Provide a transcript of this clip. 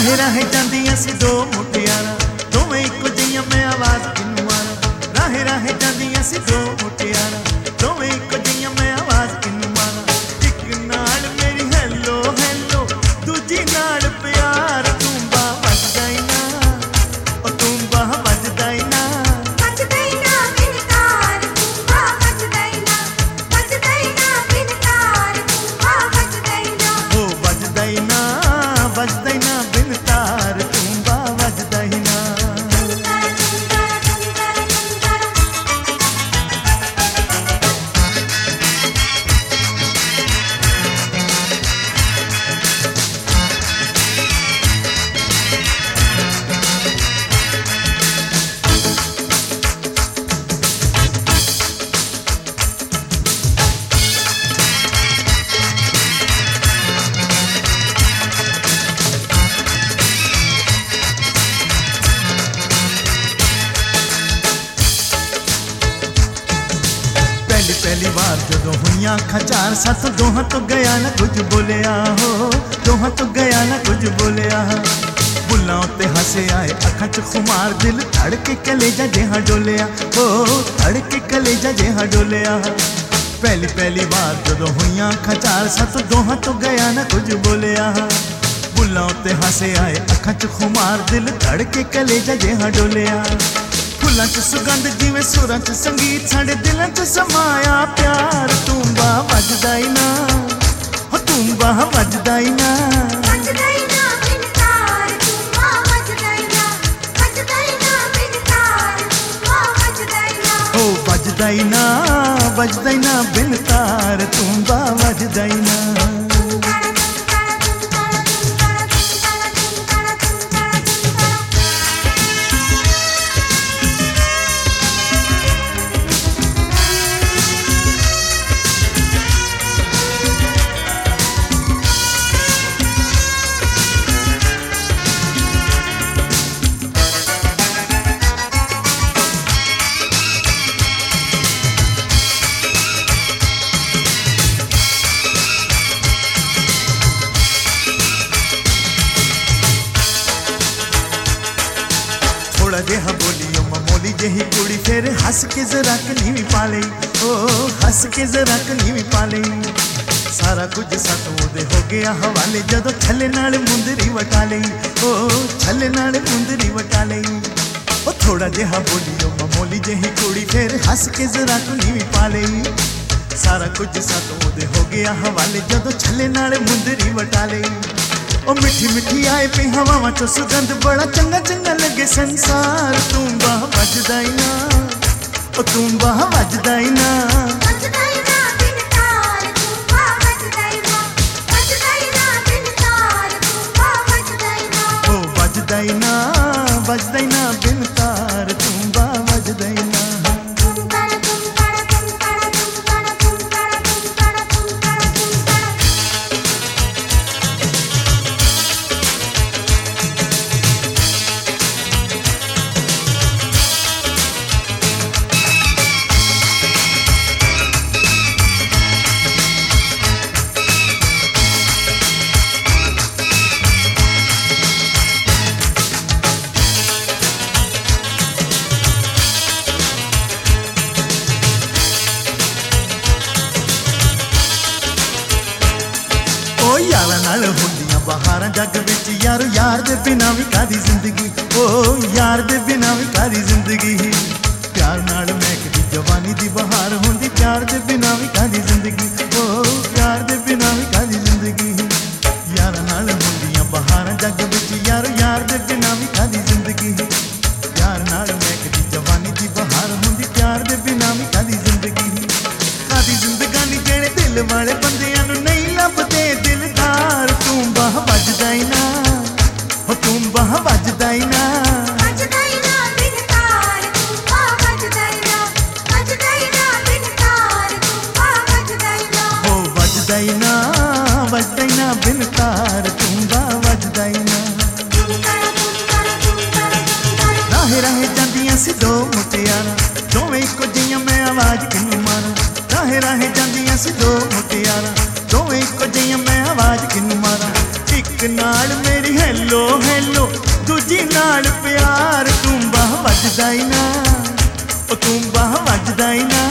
राहे राहे जांदियां सी दो मुटियारा, दोवें इक्को जिहियां मैं आवाज़ किनू मारा। राहे राहे जांदियां सी दो मुटियारा, दोवें इक्को जिहियां मैं आवाज़ किनू मारा। इक नाल मेरी हैलो हैलो, दूजी नाल प्यार। तूंबा वजदा ही ना, ओ तूंबा वजदा ही ना, वजदा ही ना बिन तार। तूंबा वजदा ही ना, वजदा ही ना बिन तार। तूंबा वजदा ही ना, ओ वजदा ही ना, वजदा ही ना बिन तार। तूंबा वजदा ही ना। तुंतारा तुंतारा तुंतारा तुंतारा। पहली पहली बार जदों हुईयां अखां चार, सत दोहां तो गया ना कुछ बोलिया हो, दोहां तो गया ना कुछ बोलिया। बुल्लां उत्ते हसे आए अखां च खुमार, दिल धड़के कलेजा जिहा डोलिया, हो धड़के कलेजा जिहा डोलिया। पहली पहली बार जदों हुईयां अखां चार, सत दोहां तो गया ना कुछ बोलिया। बुल्लां उत्ते हसे आए अखां च खुमार, दिल धड़के कलेजा जिहा डोलिया। फुल्लां च सुगंध जिवें सुरां च संगीत, साडे दिलां च समाया प्यार। तूंबा वजदा ही ना, हो तूंबा वजदा ही ना, वजदा ही ना बिन तार। तूंबा वजदा ही ना, वजदा ही ना बिन तार। तूंबा वजदा ही ना, हो वजदा ही ना, वजदा ही ना बिन तार। तूंबा वजदा ही ना। तुंतारा तुंतारा तुंतारा तुंतारा तुंतारा तुंतारा तुंतारा। थोड़ा जेहा बोलियो मामूली जेही कुड़ी, फिर हंस के जरा कनीवी पा लई, ओ हंस के जरा कनीवी पा लई। सारा कुछ सातों ओदे हो गया हवाले, जदों छल्ले नाल मुंदरी वटा लई, ओ छल्ले नाल मुंदरी वटा लई। ओ थोड़ा जेहा बोलियो मामूली जेही कुड़ी, फिर हंस के जरा कनीवी पा लई। सारा कुछ सातों ओदे हो गया हवाले, जदों छल्ले नाल मुंदरी वटा लई। ओ मिठी मिठी आए पे हवावां चो सुगंध, बड़ा चंगा चंगा लगे संसार। तूंबा वजदा ही ना, ओ तूंबा वजदा ही ना, वजदा ही ना बिन तार। तूंबा वजदा ही ना, वजदा ही ना बिन तार। तूंबा वजदा ही ना, ओ वजदा ही ना, वजदा ही ना बिन तार। तूंबा वजदा ही ना। तुंतारा तुंतारा तुंतारा तुंतारा तुंतारा तुंतारा तुंतारा तुंतारा। ओ यारां नाल हुंदियां बहारां जग विच, यारो यार दे बिना भी कादी जिंदगी, ओ यार दे बिना भी कादी जिंदगी। प्यार नाल महकदी जवानी दी बहार हुंदी, प्यार दे बिना भी कादी जिंदगी, ओ प्यार दे बिना भी कादी जिंदगी। यारां नाल हुंदियां बहारां जग विच, यारो यार दे बिना भी कादी जिंदगी। प्यार नाल महकदी जवानी दी बहार हुंदी, प्यार दे बिना भी कादी जिंदगी। कादी जिंदगानी जेड़े दिल वाले बंदियां नूं नहीं लभदे दिलदार। तूंबा वजदा ही ना, हो तूंबा वजदा ही ना, वजदा ही ना बिन तार। तूंबा वजदा ही ना, वजदा ही ना बिन तार। तूंबा वजदा ही ना, हो वजदा ही ना, वजदा ही ना बिन तार। तूंबा वजदा ही ना। तुंतारा तुंतारा तुंतारा तुंतारा। राहे राहे जांदियां सी दो मुटियारा, दोवें इक्को जिहियां मैं आवाज़ किनू मारा। राहे राहे जांदियां सी दो मुटियारा, दोवें इक्को जिहियां मैं आवाज़ किनू मारा। इक नाल मेरी हैलो हैलो, यार तूंबा वजदा ही ना, ओ तूंबा वजदा ही ना।